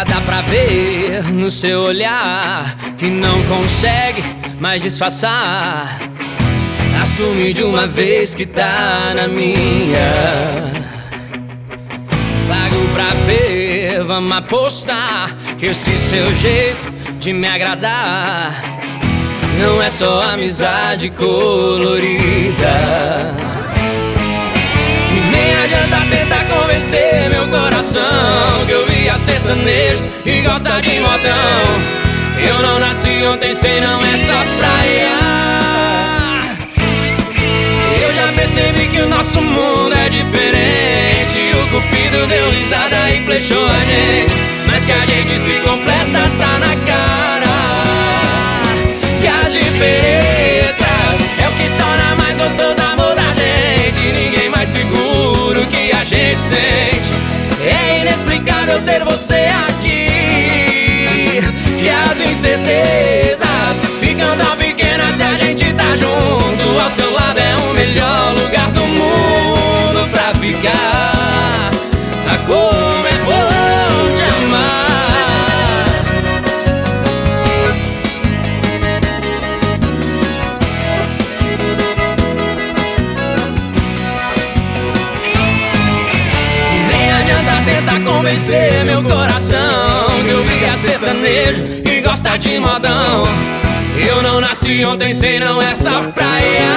Já dá pra ver no seu olhar que não consegue mais disfarçar. Assume de uma vez que tá na minha. Pago pra ver, vamos apostar que esse seu jeito de me agradar não é só amizade colorida. E nem adianta tentar convencer meu coração que eu via sertanejo e gosta de modão. Eu não nasci ontem, sei não é só praia. Eu já percebi que o nosso mundo é diferente. O cupido deu risada e flechou a gente, mas que a gente se completa tá na cara. E as diferenças é o que torna mais gostoso o amor da gente. Ninguém mais seguro o que a gente sente. É inexplicável ter você aqui. E as incertezas ficam tão pequenas se a gente tá junto. Ao seu lado é o melhor lugar do mundo pra ficar. Ah, como é bom te amar. E nem adianta tentar convencer meu coração que eu via sertanejo e gosta de modão. Eu não nasci ontem, sei não essa praia.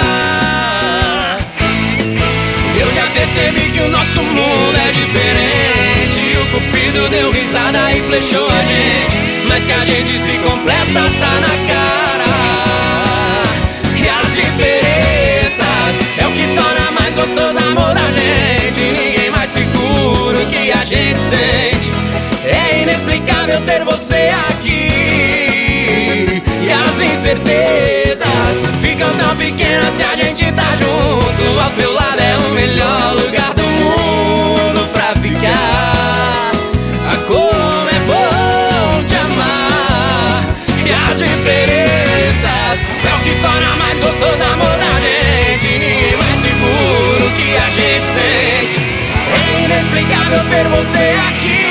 Eu já percebi que o nosso mundo é diferente. O cupido deu risada e flechou a gente, mas que a gente se completa tá na cara. E as diferenças é o que torna mais gostoso o amor da gente. Ninguém mais seguro o que a gente sente. É inexplicável ter você aqui. E as incertezas ficam tão pequenas se a gente tá junto. Ao seu lado é o melhor lugar do mundo pra ficar. Ah, como é bom te amar. E as diferenças é o que torna mais gostoso o amor da gente. Ninguém mais seguro o que a gente sente. É inexplicável ter você aqui.